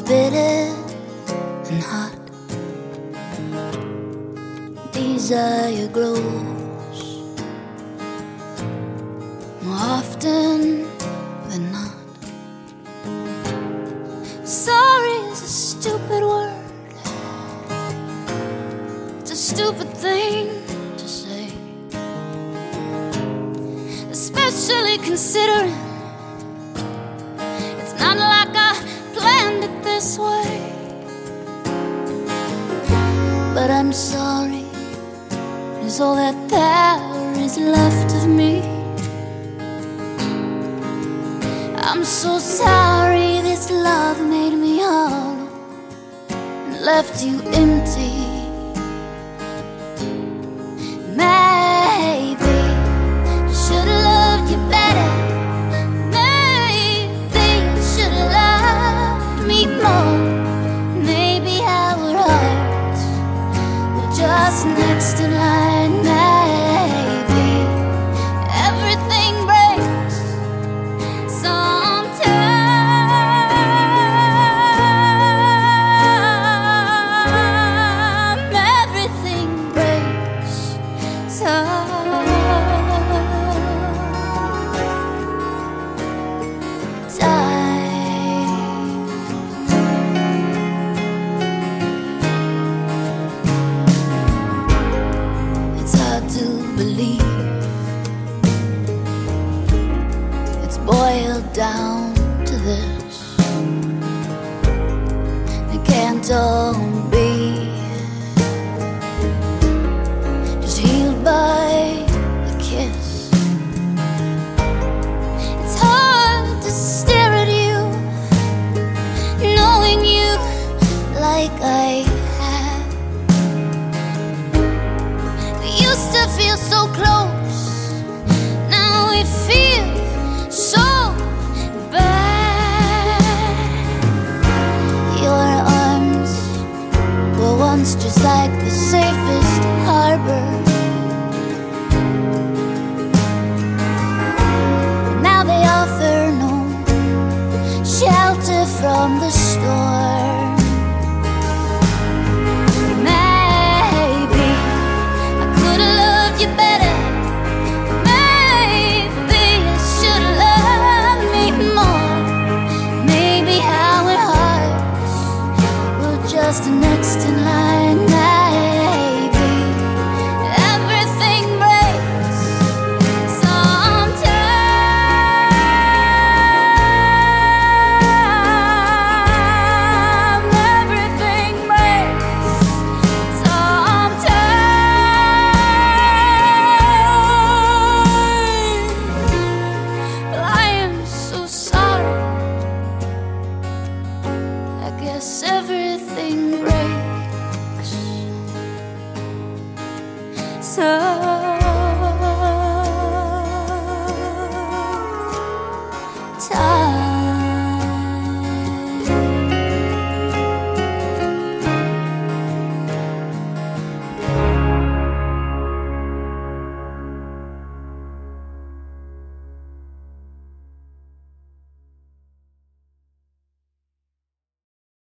bitter and hot. Desire grows more often than not. Sorry is a stupid word. It's a stupid thing to say, especially considering it's not like I planned it this way. But I'm sorry is all that there is left of me. I'm so sorry this love made me hollow and left you empty. Maybe I should've loved you better. Maybe I should've loved me more. Maybe our hearts were just next in line. Maybe everything breaks sometime. Everything breaks sometime. It's hard to believe it's boiled down to this. It can't all be just healed by a kiss. It's hard to stare at you, knowing you like I have. We used to feel so close, now we feel so bad. Your arms were once just like the safest harbor. Now they offer no shelter from the storm. Maybe I could've loved you better. Maybe I should've loved me more. Maybe our hearts were just next in line. Maybe everything breaks sometime. Everything breaks sometime. But I am so sorry. I guess everything breaks. So